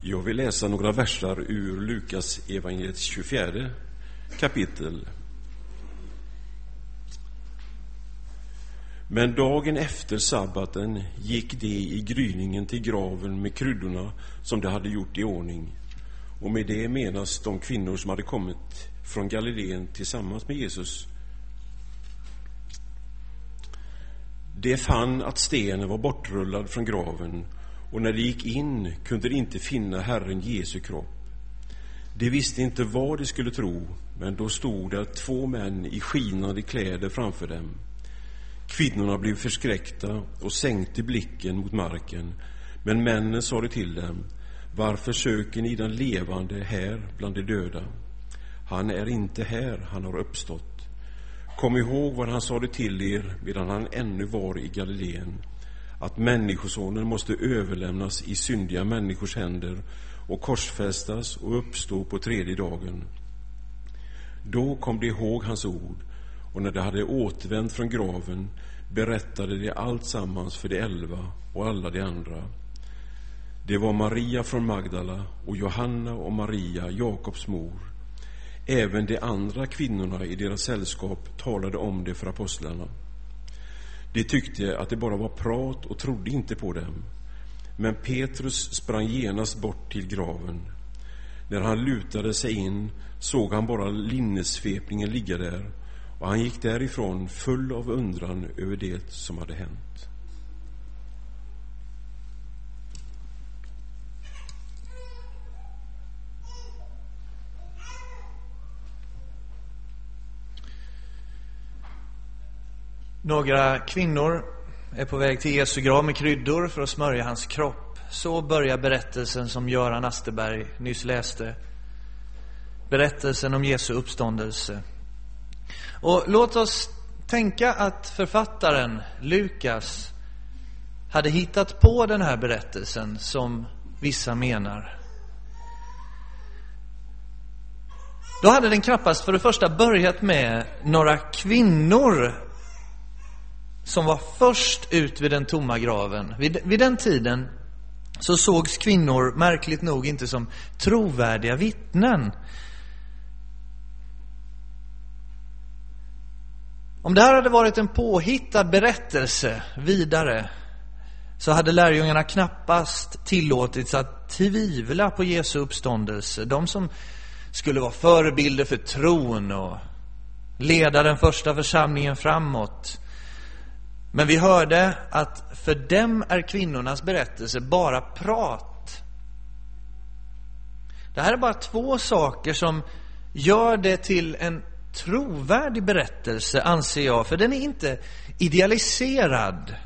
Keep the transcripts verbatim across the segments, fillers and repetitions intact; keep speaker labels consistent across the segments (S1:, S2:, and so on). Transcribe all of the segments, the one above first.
S1: Jag vill läsa några versar ur Lukas evangeliets tjugofjärde kapitel. Men dagen efter sabbaten gick de i gryningen till graven med kryddorna som de hade gjort i ordning. Och med det menas de kvinnor som hade kommit från Galileen tillsammans med Jesus. De fann att stenen var bortrullad från graven, och när de gick in kunde de inte finna Herren Jesu kropp. De visste inte vad de skulle tro, men då stod där två män i skinande kläder framför dem. Kvinnorna blev förskräckta och sänkte blicken mot marken, men männen sade till dem: varför söker ni den levande här bland de döda? Han är inte här, han har uppstått. Kom ihåg vad han sade till er medan han ännu var i Galileen, att människosonen måste överlämnas i syndiga människors händer och korsfästas och uppstå på tredje dagen. Då kom de ihåg hans ord, och när de hade återvänt från graven berättade de allt sammans för de elva och alla de andra. Det var Maria från Magdala och Johanna och Maria, Jakobs mor. Även de andra kvinnorna i deras sällskap talade om det för apostlarna. De tyckte att det bara var prat och trodde inte på dem. Men Petrus sprang genast bort till graven. När han lutade sig in såg han bara linnesvepningen ligga där, och han gick därifrån full av undran över det som hade hänt.
S2: Några kvinnor är på väg till Jesu grav med kryddor för att smörja hans kropp. Så börjar berättelsen som Göran Asterberg nyss läste. Berättelsen om Jesu uppståndelse. Och låt oss tänka att författaren Lukas hade hittat på den här berättelsen, som vissa menar. Då hade den knappast för det första börjat med några kvinnor som var först ut vid den tomma graven. Vid, vid den tiden så sågs kvinnor märkligt nog inte som trovärdiga vittnen. Om det här hade varit en påhittad berättelse vidare, så hade lärjungarna knappast tillåtits att tvivla på Jesu uppståndelse. De som skulle vara förebilder för tron och leda den första församlingen framåt. Men vi hörde att för dem är kvinnornas berättelse bara prat. Det här är bara två saker som gör det till en trovärdig berättelse, anser jag. För den är inte idealiserad.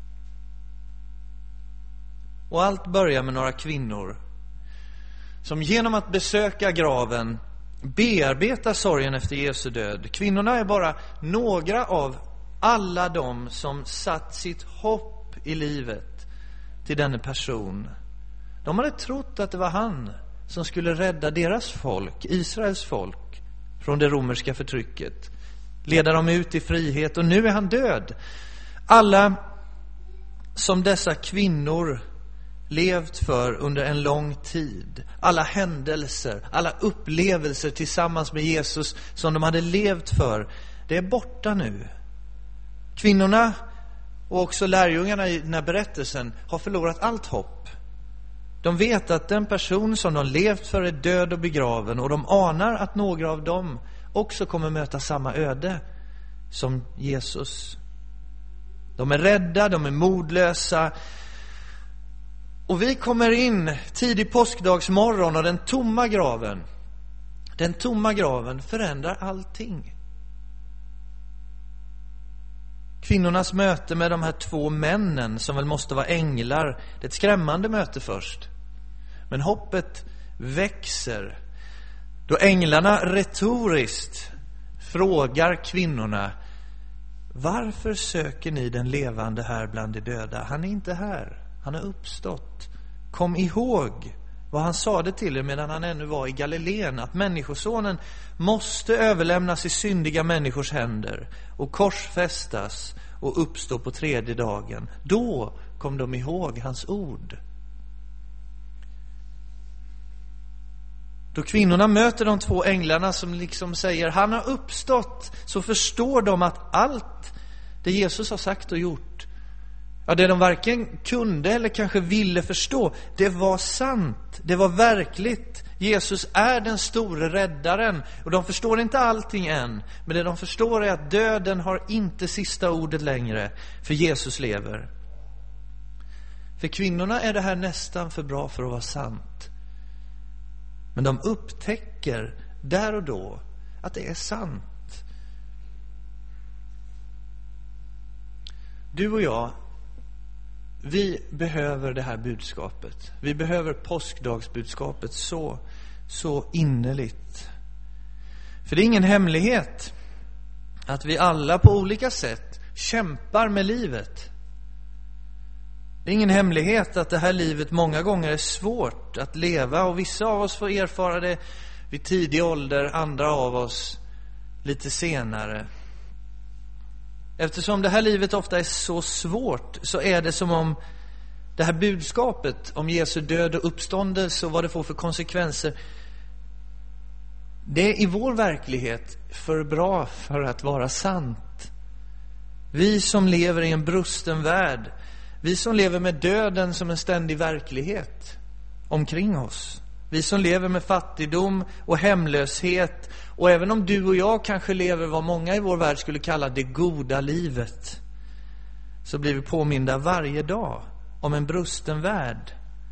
S2: Och allt börjar med några kvinnor som genom att besöka graven bearbetar sorgen efter Jesu död. Kvinnorna är bara några av alla de som satt sitt hopp i livet till denna person. De hade trott att det var han som skulle rädda deras folk, Israels folk, från det romerska förtrycket, leda dem ut i frihet, och nu är han död. Alla som dessa kvinnor levt för under en lång tid, alla händelser, alla upplevelser tillsammans med Jesus som de hade levt för, det är borta nu. Kvinnorna och också lärjungarna i den här berättelsen har förlorat allt hopp. De vet att den person som de levt för är död och begraven, och de anar att några av dem också kommer möta samma öde som Jesus. De är rädda, de är modlösa. Och vi kommer in tidig påskdagsmorgon, och den tomma graven, den tomma graven förändrar allting. Kvinnornas möte med de här två männen, som väl måste vara änglar, det är ett skrämmande möte först. Men hoppet växer då änglarna retoriskt frågar kvinnorna: varför söker ni den levande här bland de döda? Han är inte här, han har uppstått. Kom ihåg vad han sade till er medan han ännu var i Galileen, att människosonen måste överlämnas i syndiga människors händer och korsfästas och uppstå på tredje dagen. Då kom de ihåg hans ord. Då kvinnorna möter de två änglarna som liksom säger han har uppstått, så förstår de att allt det Jesus har sagt och gjort, ja, det de varken kunde eller kanske ville förstå, det var sant, det var verkligt. Jesus är den store räddaren, och de förstår inte allting än, men det de förstår är att döden har inte sista ordet längre, för Jesus lever. För kvinnorna är det här nästan för bra för att vara sant. Men de upptäcker där och då att det är sant. Du och jag, vi behöver det här budskapet. Vi behöver påskdagsbudskapet så, så innerligt. För det är ingen hemlighet att vi alla på olika sätt kämpar med livet. Det är ingen hemlighet att det här livet många gånger är svårt att leva, och vissa av oss får erfara det vid tidig ålder, andra av oss lite senare. Eftersom det här livet ofta är så svårt, så är det som om det här budskapet om Jesu död och uppståndelse och vad det får för konsekvenser, det är i vår verklighet för bra för att vara sant. Vi som lever i en brusten värld, vi som lever med döden som en ständig verklighet omkring oss, vi som lever med fattigdom och hemlöshet, och även om du och jag kanske lever vad många i vår värld skulle kalla det goda livet, så blir vi påminda varje dag om en brusten värld.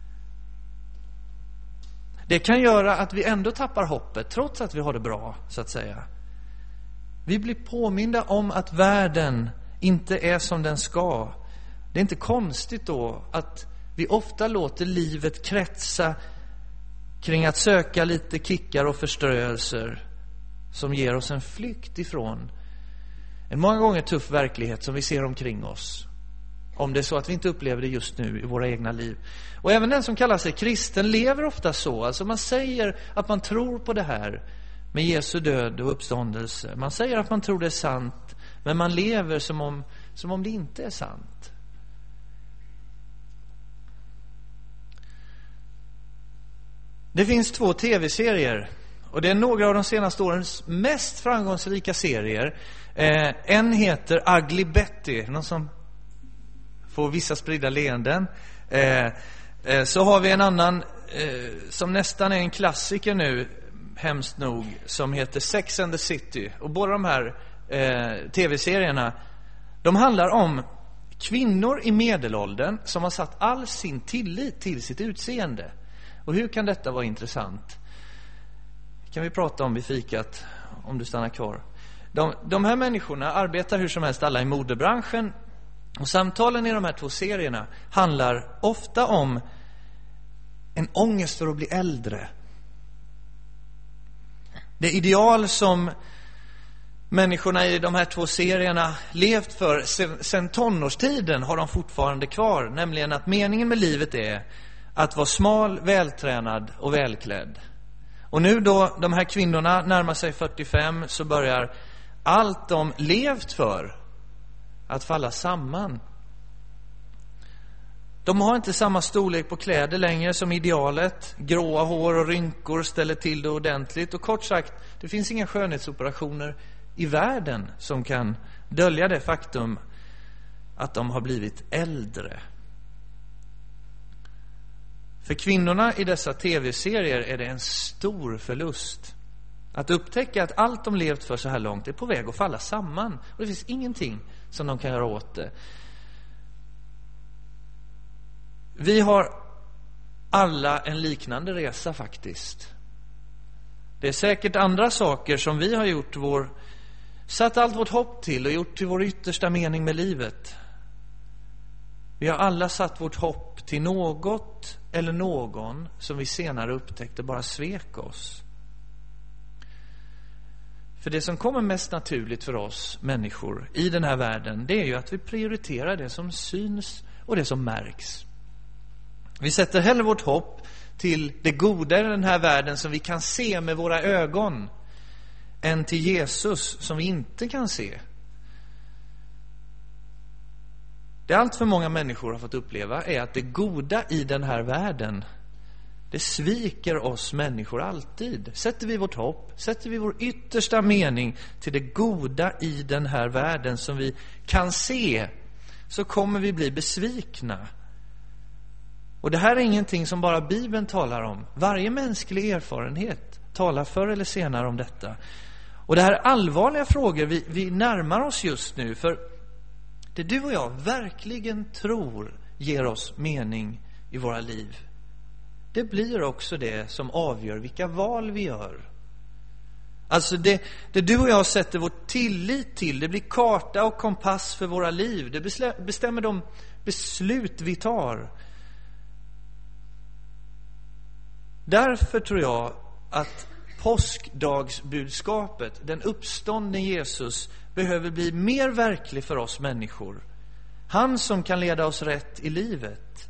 S2: Det kan göra att vi ändå tappar hoppet trots att vi har det bra, så att säga. Vi blir påminda om att världen inte är som den ska. Det är inte konstigt då att vi ofta låter livet kretsa kring att söka lite kickar och förströelser som ger oss en flykt ifrån en många gånger tuff verklighet som vi ser omkring oss, om det är så att vi inte upplever det just nu i våra egna liv. Och även den som kallar sig kristen lever ofta så. Alltså man säger att man tror på det här med Jesu död och uppståndelse. Man säger att man tror det är sant, men man lever som om, som om det inte är sant. Det finns två tv-serier, och det är några av de senaste årens mest framgångsrika serier. Eh, en heter Ugly Betty, någon som får vissa spridda leenden. Eh, eh, så har vi en annan eh, som nästan är en klassiker nu, hemskt nog, som heter Sex and the City. Och båda de här eh, tv-serierna, de handlar om kvinnor i medelåldern som har satt all sin tillit till sitt utseende. Och hur kan detta vara intressant? Kan vi prata om vid fikat, om du stannar kvar. De, de här människorna arbetar hur som helst alla i modebranschen. Och samtalen i de här två serierna handlar ofta om en ångest för att bli äldre. Det ideal som människorna i de här två serierna levt för sen, sen tonårstiden har de fortfarande kvar. Nämligen att meningen med livet är att vara smal, vältränad och välklädd. Och nu då de här kvinnorna närmar sig fyrtiofem, så börjar allt de levt för att falla samman. De har inte samma storlek på kläder längre som idealet. Gråa hår och rynkor ställer till det ordentligt. Och kort sagt, det finns inga skönhetsoperationer i världen som kan dölja det faktum att de har blivit äldre. För kvinnorna i dessa tv-serier är det en stor förlust att upptäcka att allt de levt för så här långt är på väg att falla samman. Och det finns ingenting som de kan göra åt det. Vi har alla en liknande resa faktiskt. Det är säkert andra saker som vi har gjort vår, satt allt vårt hopp till och gjort till vår yttersta mening med livet. Vi har alla satt vårt hopp till något eller någon som vi senare upptäckte bara svek oss. För det som kommer mest naturligt för oss människor i den här världen, det är ju att vi prioriterar det som syns och det som märks. Vi sätter hellre vårt hopp till det goda i den här världen som vi kan se med våra ögon än till Jesus som vi inte kan se. Det allt för många människor har fått uppleva är att det goda i den här världen, det det sviker oss människor alltid. Sätter vi vårt hopp, sätter vi vår yttersta mening till det goda i den här världen som vi kan se, så kommer vi bli besvikna. Och det här är ingenting som bara Bibeln talar om. Varje mänsklig erfarenhet talar förr eller senare om detta. Och det här är allvarliga frågor vi, vi närmar oss just nu. För det du och jag verkligen tror ger oss mening i våra liv, det blir också det som avgör vilka val vi gör. Alltså det, det du och jag sätter vår tillit till, det blir karta och kompass för våra liv. Det bestämmer de beslut vi tar. Därför tror jag att påskdagsbudskapet, den uppståndne Jesus, behöver bli mer verklig för oss människor. Han som kan leda oss rätt i livet.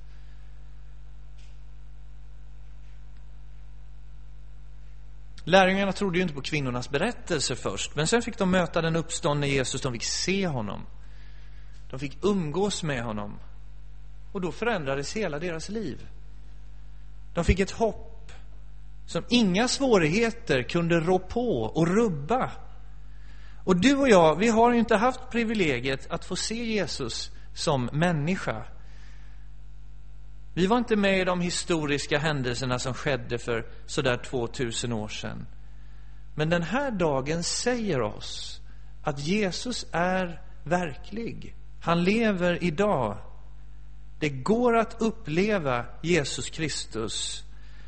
S2: Lärjungarna trodde ju inte på kvinnornas berättelse först, men sen fick de möta den uppståndne Jesus. De fick se honom. De fick umgås med honom. Och då förändrades hela deras liv. De fick ett hopp som inga svårigheter kunde rå på och rubba. Och du och jag, vi har ju inte haft privilegiet att få se Jesus som människa. Vi var inte med i de historiska händelserna som skedde för sådär tvåtusen år sedan. Men den här dagen säger oss att Jesus är verklig. Han lever idag. Det går att uppleva Jesus Kristus.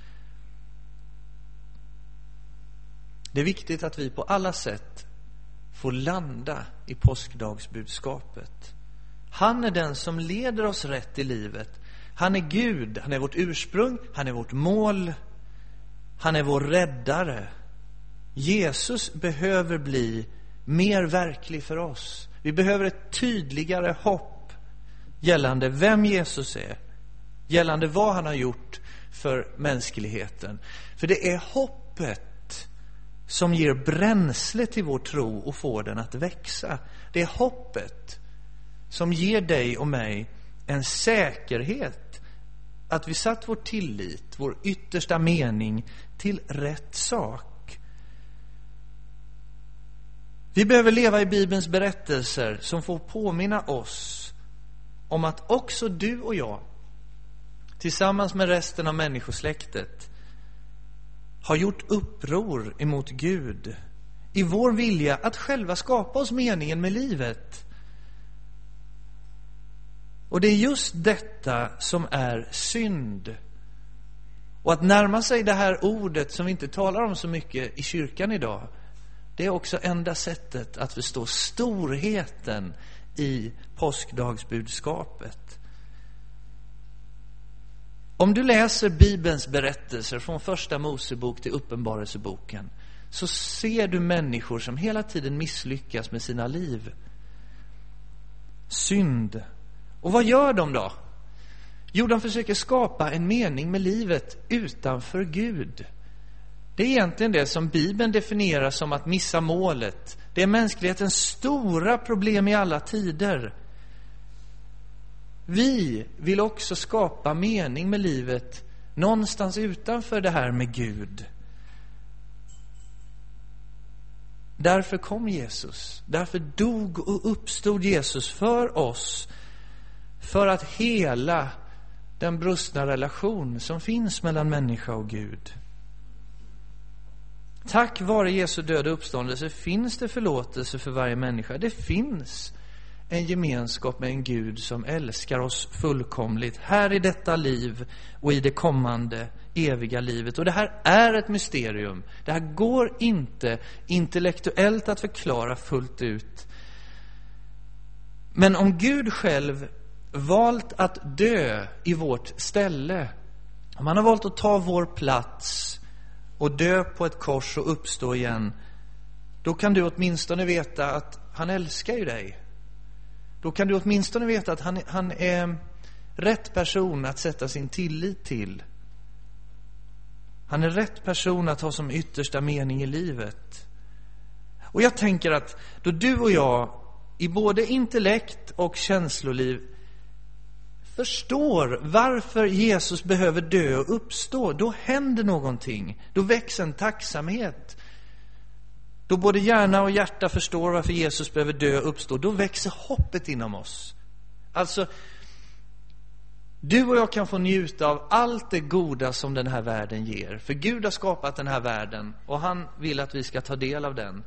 S2: Det är viktigt att vi på alla sätt får landa i påskdagsbudskapet. Han är den som leder oss rätt i livet. Han är Gud, han är vårt ursprung, han är vårt mål, han är vår räddare. Jesus behöver bli mer verklig för oss. Vi behöver ett tydligare hopp gällande vem Jesus är, gällande vad han har gjort för mänskligheten. För det är hoppet som ger bränsle till vår tro och får den att växa. Det är hoppet som ger dig och mig en säkerhet att vi satt vår tillit, vår yttersta mening till rätt sak. Vi behöver leva i Bibelns berättelser som får påminna oss om att också du och jag, tillsammans med resten av människosläktet, har gjort uppror emot Gud i vår vilja att själva skapa oss meningen med livet. Och det är just detta som är synd. Och att närma sig det här ordet som vi inte talar om så mycket i kyrkan idag, det är också enda sättet att förstå storheten i påskdagsbudskapet. Om du läser Bibelns berättelser från första Mosebok till Uppenbarelseboken, så ser du människor som hela tiden misslyckas med sina liv. Synd. Och vad gör de då? Jo, de försöker skapa en mening med livet utanför Gud. Det är egentligen det som Bibeln definierar som att missa målet. Det är mänsklighetens stora problem i alla tider. Vi vill också skapa mening med livet någonstans utanför det här med Gud. Därför kom Jesus. Därför dog och uppstod Jesus för oss. För att hela den brustna relation som finns mellan människa och Gud. Tack vare Jesu död och uppståndelse finns det förlåtelse för varje människa. Det finns en gemenskap med en Gud som älskar oss fullkomligt här i detta liv och i det kommande eviga livet. Och det här är ett mysterium. Det här går inte intellektuellt att förklara fullt ut. Men om Gud själv valt att dö i vårt ställe, om han har valt att ta vår plats och dö på ett kors och uppstå igen, då kan du åtminstone veta att han älskar ju dig. Då kan du åtminstone veta att han, han är rätt person att sätta sin tillit till. Han är rätt person att ha som yttersta mening i livet. Och jag tänker att då du och jag i både intellekt och känsloliv förstår varför Jesus behöver dö och uppstå, då händer någonting. Då växer en tacksamhet. Då både hjärna och hjärta förstår varför Jesus behöver dö och uppstå, då växer hoppet inom oss. Alltså, du och jag kan få njuta av allt det goda som den här världen ger. För Gud har skapat den här världen och han vill att vi ska ta del av den.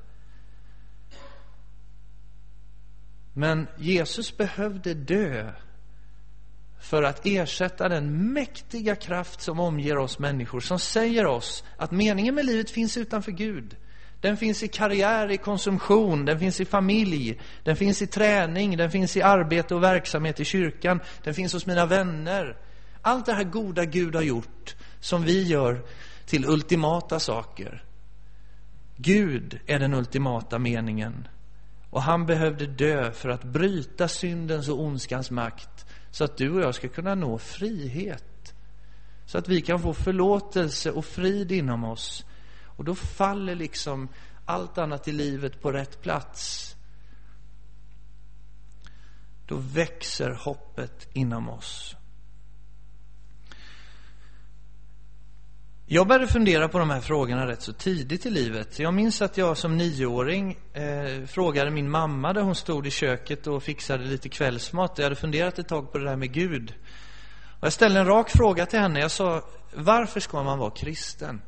S2: Men Jesus behövde dö för att ersätta den mäktiga kraft som omger oss människor, som säger oss att meningen med livet finns utanför Gud. Den finns i karriär, i konsumtion, den finns i familj, den finns i träning, den finns i arbete och verksamhet i kyrkan, den finns hos mina vänner. Allt det här goda Gud har gjort som vi gör till ultimata saker. Gud är den ultimata meningen. Och han behövde dö för att bryta syndens och ondskans makt, så att du och jag ska kunna nå frihet. Så att vi kan få förlåtelse och frid inom oss. Och då faller liksom allt annat i livet på rätt plats. Då växer hoppet inom oss. Jag började fundera på de här frågorna rätt så tidigt i livet. Jag minns att jag som nioåring eh, frågade min mamma där hon stod i köket och fixade lite kvällsmat. Jag hade funderat ett tag på det där med Gud. Och jag ställde en rak fråga till henne. Jag sa, varför ska man vara kristen?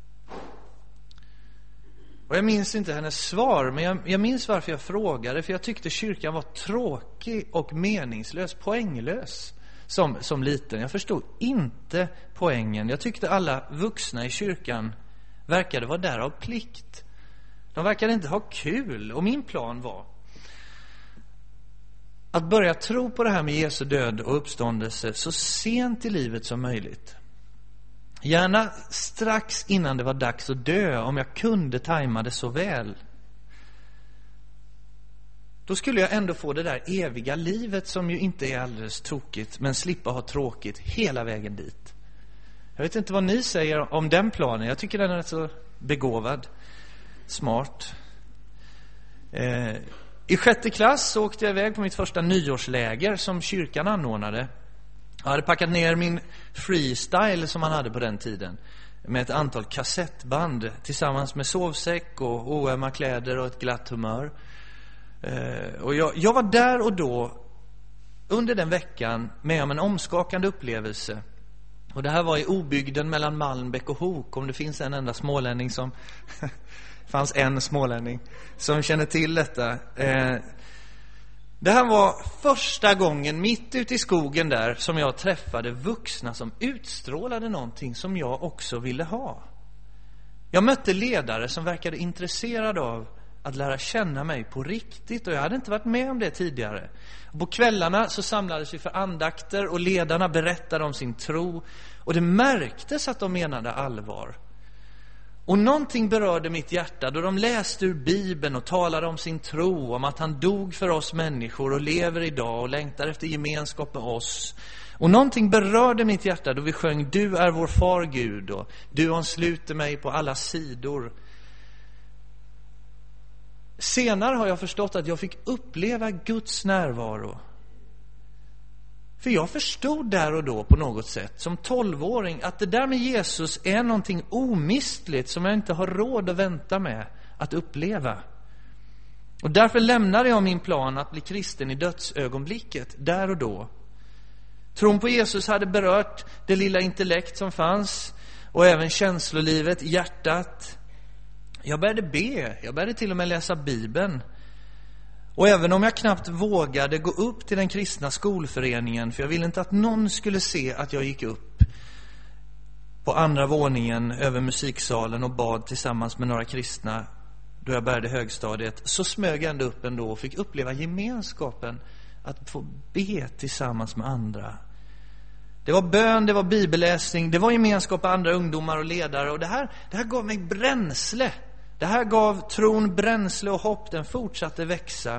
S2: Och jag minns inte hennes svar, men jag, jag minns varför jag frågade. För jag tyckte kyrkan var tråkig och meningslös, poänglös som, som liten. Jag förstod inte poängen. Jag tyckte alla vuxna i kyrkan verkade vara där av plikt. De verkade inte ha kul. Och min plan var att börja tro på det här med Jesu död och uppståndelse så sent i livet som möjligt. Gärna strax innan det var dags att dö, om jag kunde tajma det så väl. Då skulle jag ändå få det där eviga livet som ju inte är alldeles tokigt, men slippa ha tråkigt hela vägen dit. Jag vet inte vad ni säger om den planen. Jag tycker den är rätt så begåvad, smart. Eh, I sjätte klass så åkte jag iväg på mitt första nyårsläger som kyrkan anordnade. Jag hade packat ner min freestyle som man hade på den tiden med ett antal kassettband tillsammans med sovsäck och oömma kläder och ett glatt humör. Eh, och jag, jag var där och då under den veckan med om en omskakande upplevelse. Och det här var i obygden mellan Malmbäck och Hok, om det finns en enda smålänning som fanns en smålänning som känner till detta. Eh, Det här var första gången mitt ute i skogen där som jag träffade vuxna som utstrålade någonting som jag också ville ha. Jag mötte ledare som verkade intresserade av att lära känna mig på riktigt, och jag hade inte varit med om det tidigare. På kvällarna så samlades vi för andakter och ledarna berättade om sin tro, och det märktes att de menade allvar. Och någonting berörde mitt hjärta då de läste ur Bibeln och talade om sin tro, om att han dog för oss människor och lever idag och längtar efter gemenskap med oss. Och någonting berörde mitt hjärta då vi sjöng Du är vår far Gud och Du ansluter mig på alla sidor. Senare har jag förstått att jag fick uppleva Guds närvaro. För jag förstod där och då på något sätt som tolvåring att det där med Jesus är någonting omistligt som jag inte har råd att vänta med att uppleva. Och därför lämnade jag min plan att bli kristen i dödsögonblicket, där och då. Tron på Jesus hade berört det lilla intellekt som fanns och även känslolivet, hjärtat. Jag började be, jag började till och med läsa Bibeln. Och även om jag knappt vågade gå upp till den kristna skolföreningen, för jag ville inte att någon skulle se att jag gick upp på andra våningen över musiksalen och bad tillsammans med några kristna då jag började högstadiet, så smög jag ändå upp ändå och fick uppleva gemenskapen att få be tillsammans med andra. Det var bön, det var bibelläsning, det var gemenskap med andra ungdomar och ledare, och det här, det här gav mig bränsle. Det här gav tron bränsle och hopp, den fortsatte växa.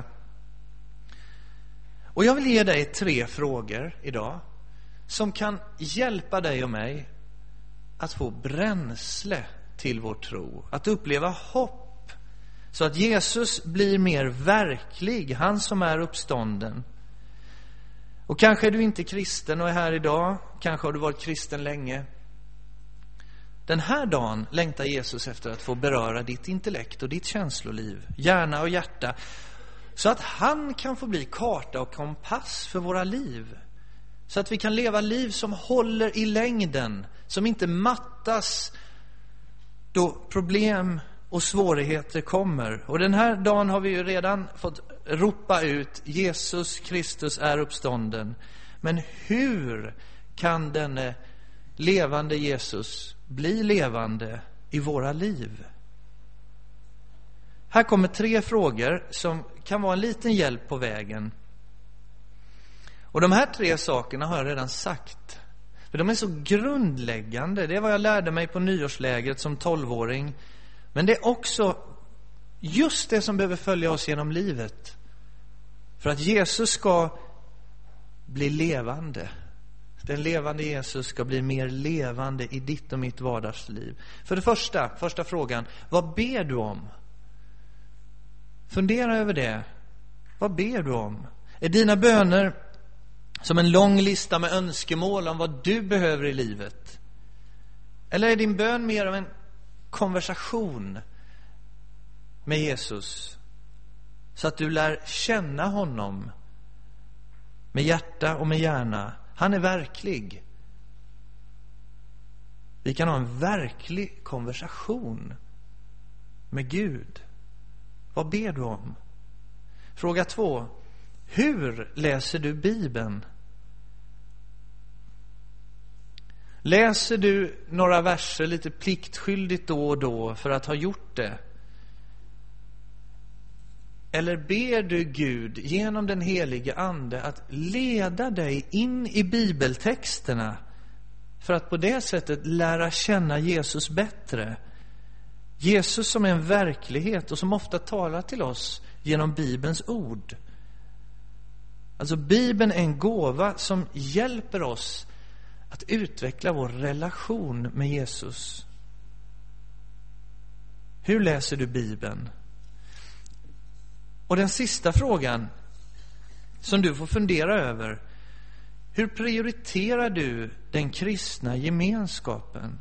S2: Och jag vill ge dig tre frågor idag som kan hjälpa dig och mig att få bränsle till vår tro, att uppleva hopp, så att Jesus blir mer verklig, han som är uppstånden. Och kanske är du inte kristen och är här idag. Kanske har du varit kristen länge. Den här dagen längtar Jesus efter att få beröra ditt intellekt och ditt känsloliv, hjärna och hjärta, så att han kan få bli karta och kompass för våra liv. Så att vi kan leva liv som håller i längden, som inte mattas då problem och svårigheter kommer. Och den här dagen har vi ju redan fått ropa ut: Jesus Kristus är uppstånden. Men hur kan denne levande Jesus bli levande i våra liv? Här kommer tre frågor som kan vara en liten hjälp på vägen. Och de här tre sakerna har jag redan sagt. För de är så grundläggande. Det är vad jag lärde mig på nyårslägret som tolvåring. Men det är också just det som behöver följa oss genom livet. För att Jesus ska bli levande. Den levande Jesus ska bli mer levande i ditt och mitt vardagsliv. För det första, första frågan: vad ber du om? Fundera över det. Vad ber du om? Är dina böner som en lång lista med önskemål om vad du behöver i livet? Eller är din bön mer av en konversation med Jesus, så att du lär känna honom med hjärta och med hjärna? Han är verklig. Vi kan ha en verklig konversation med Gud. Vad ber du om? Fråga två: hur läser du Bibeln? Läser du några verser lite pliktskyldigt då och då för att ha gjort det? Eller ber du Gud genom den helige ande att leda dig in i bibeltexterna för att på det sättet lära känna Jesus bättre? Jesus som är en verklighet och som ofta talar till oss genom Bibelns ord. Alltså Bibeln är en gåva som hjälper oss att utveckla vår relation med Jesus. Hur läser du Bibeln? Och den sista frågan som du får fundera över: hur prioriterar du den kristna gemenskapen?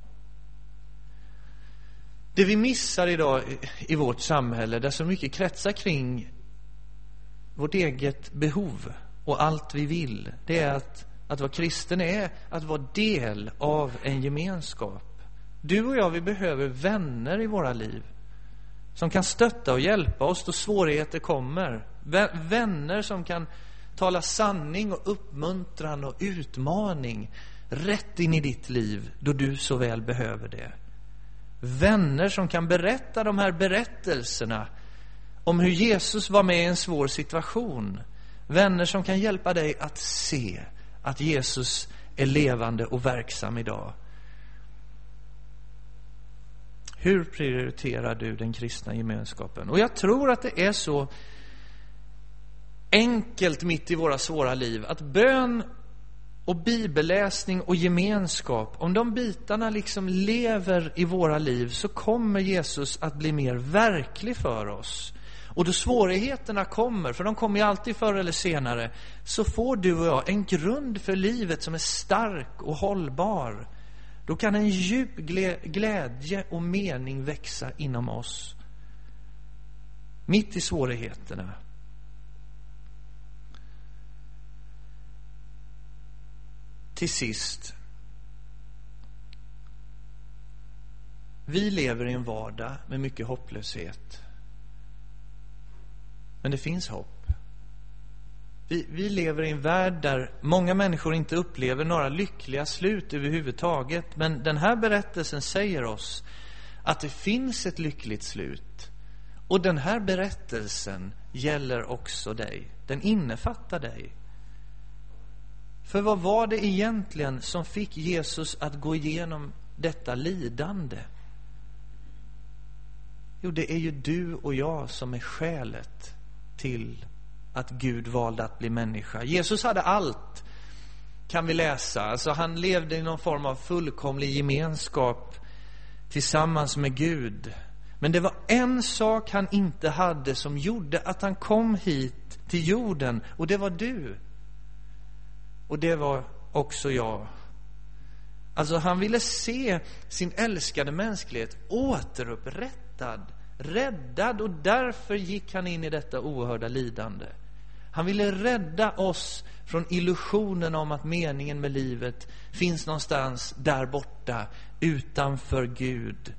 S2: Det vi missar idag i vårt samhälle, där så mycket kretsar kring vårt eget behov och allt vi vill, det är att, att vara kristen är att vara del av en gemenskap. Du och jag, vi behöver vänner i våra liv som kan stötta och hjälpa oss då svårigheter kommer. Vänner som kan tala sanning och uppmuntran och utmaning rätt in i ditt liv då du så väl behöver det. Vänner som kan berätta de här berättelserna om hur Jesus var med i en svår situation. Vänner som kan hjälpa dig att se att Jesus är levande och verksam idag. Hur prioriterar du den kristna gemenskapen? Och jag tror att det är så enkelt mitt i våra svåra liv att bön och bibelläsning och gemenskap, om de bitarna liksom lever i våra liv, så kommer Jesus att bli mer verklig för oss. Och då svårigheterna kommer, för de kommer ju alltid förr eller senare, så får du och jag en grund för livet som är stark och hållbar. Då kan en djup glädje och mening växa inom oss mitt i svårigheterna. Till sist, vi lever i en vardag med mycket hopplöshet. Men det finns hopp. Vi, vi lever i en värld där många människor inte upplever några lyckliga slut överhuvudtaget. Men den här berättelsen säger oss att det finns ett lyckligt slut. Och den här berättelsen gäller också dig. Den innefattar dig. För vad var det egentligen som fick Jesus att gå igenom detta lidande? Jo, det är ju du och jag som är skälet till att Gud valde att bli människa. Jesus hade allt, kan vi läsa. Alltså han levde i någon form av fullkomlig gemenskap tillsammans med Gud. Men det var en sak han inte hade som gjorde att han kom hit till jorden. Och det var du. Och det var också jag. Alltså han ville se sin älskade mänsklighet återupprättad, räddad, och därför gick han in i detta oerhörda lidande. Han ville rädda oss från illusionen om att meningen med livet finns någonstans där borta, utanför Gud.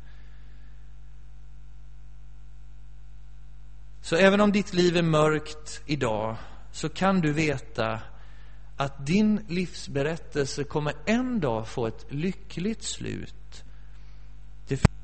S2: Så även om ditt liv är mörkt idag, så kan du veta att din livsberättelse kommer en dag få ett lyckligt slut. Det